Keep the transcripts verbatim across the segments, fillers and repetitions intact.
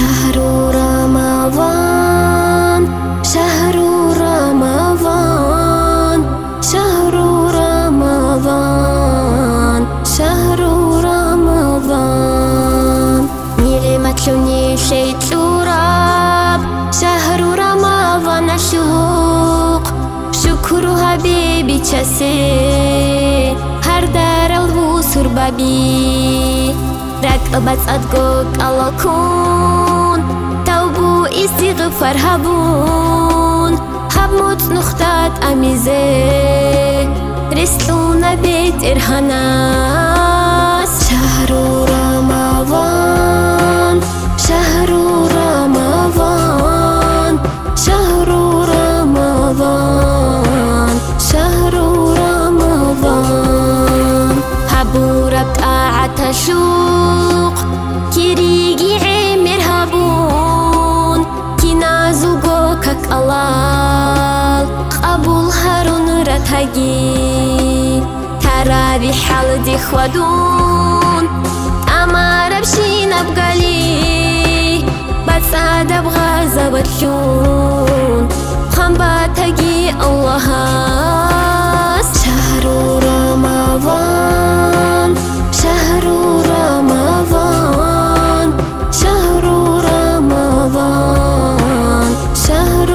شهر رمضان شهر رمضان شهر رمضان شهر رمضان نعمتلني شيء تراب شهر رمضان الشوق شكر حبيبي تشسي هر دار الوسر بابي رقبت أدقوك الله كون توبو استغفار هبون هبموت نختات أميزي رسلونا بيت إرهاناس شهر رمضان شهر رمضان شهر رمضان شهر رمضان هبو ربط عتشوق كيريجي عمر هبون كنازوغوكك الله قبول هارون رتهجي ترابي حال دي خودون أما ربشين أبغالي بس أدب غازة بتشون خنباتجي الله شهر رمضان شهر رمضان شهر رمضان شهر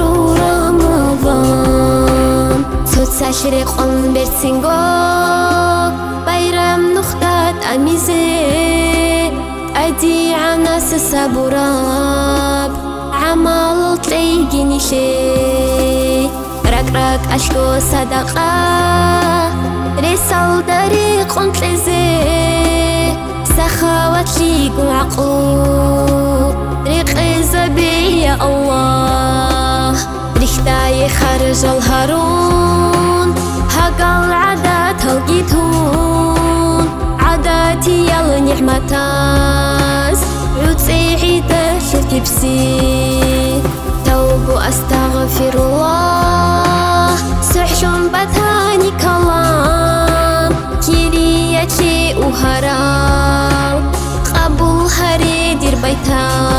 رمضان صوت ساشرق أم برسنجو بايرام نختات أميزي أدي عناس سابوراب عمال تلاقي نشي رك رك أشكو صدقة رسال طريق تلزي سخاوت ليك وعقو ريق زبي يا الله ريختاي خرج الهارون هقال عادات هلقيتون عاداتي يلا نعمتاز عودسي عيدة شتبسي توبو أستغفر الله سحشون بتاني كلام كيرياتي وهرام قبول هري دير بيتان